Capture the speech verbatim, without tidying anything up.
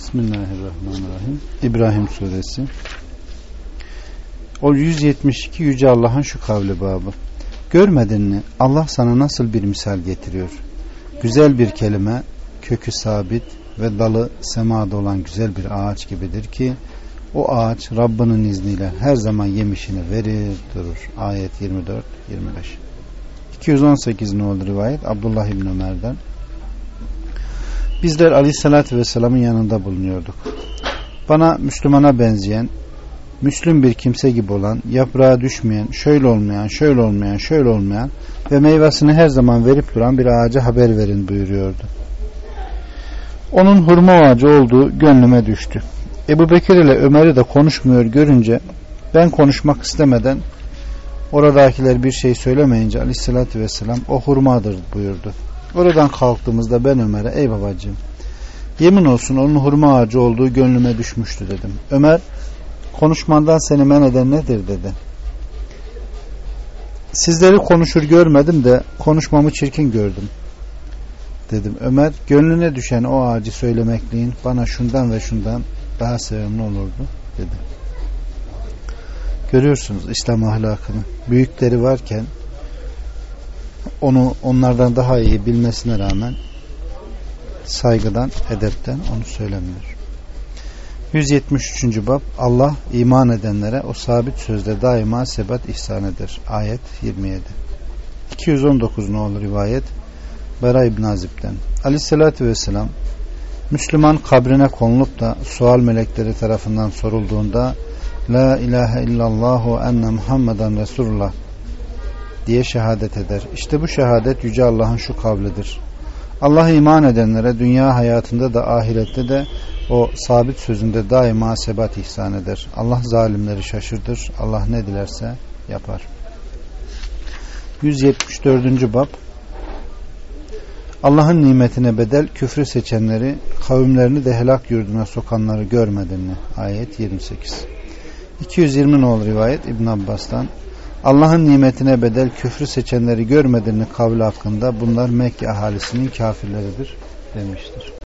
Bismillahirrahmanirrahim. İbrahim suresi. O yüz yetmiş iki Yüce Allah'ın şu kavli babı. Görmedin mi? Allah sana nasıl bir misal getiriyor. Güzel bir kelime, kökü sabit ve dalı semada olan güzel bir ağaç gibidir ki o ağaç Rabbinin izniyle her zaman yemişini verir durur. Ayet yirmi dört yirmi beş. iki yüz on sekiz nolu rivayet Abdullah İbni Ömer'den. Bizler Aleyhisselatü Vesselam'ın yanında bulunuyorduk. Bana Müslümana benzeyen, Müslüm bir kimse gibi olan, yaprağa düşmeyen, şöyle olmayan, şöyle olmayan, şöyle olmayan ve meyvesini her zaman verip duran bir ağaca haber verin buyuruyordu. Onun hurma ağacı olduğu gönlüme düştü. Ebu Bekir ile Ömer'i de konuşmuyor görünce ben konuşmak istemeden oradakiler bir şey söylemeyince Aleyhisselatü Vesselam o hurmadır buyurdu. Oradan kalktığımızda ben Ömer'e ey babacığım yemin olsun onun hurma ağacı olduğu gönlüme düşmüştü dedim. Ömer konuşmandan seni men eden nedir dedi. Sizleri konuşur görmedim de konuşmamı çirkin gördüm dedim. Ömer gönlüne düşen o ağacı söylemekliğin bana şundan ve şundan daha sevimli olurdu dedi. Görüyorsunuz İslam ahlakını. Büyükleri varken onu onlardan daha iyi bilmesine rağmen saygıdan, edepten onu söylemiyor. yüz yetmiş üçüncü bab Allah iman edenlere o sabit sözde daima sebat ihsan eder. Ayet yirmi yedi. iki yüz on dokuz nolu rivayet Bera İbn Azib'den. Aleyhissalatü vesselam Müslüman kabrine konulup da sual melekleri tarafından sorulduğunda La ilahe illallahu enne Muhammeden Resulullah diye şehadet eder. İşte bu şehadet Yüce Allah'ın şu kavlidir. Allah'a iman edenlere dünya hayatında da ahirette de o sabit sözünde daima sebat ihsan eder. Allah zalimleri şaşırdır. Allah ne dilerse yapar. yüz yetmiş dördüncü bab Allah'ın nimetine bedel küfrü seçenleri, kavimlerini de helak yurduna sokanları görmedin mi? Ayet yirmi sekiz. iki yüz yirmi nolu rivayet İbn Abbas'tan Allah'ın nimetine bedel küfrü seçenleri görmedin mi kavli hakkında bunlar Mekke ahalisinin kafirleridir demiştir.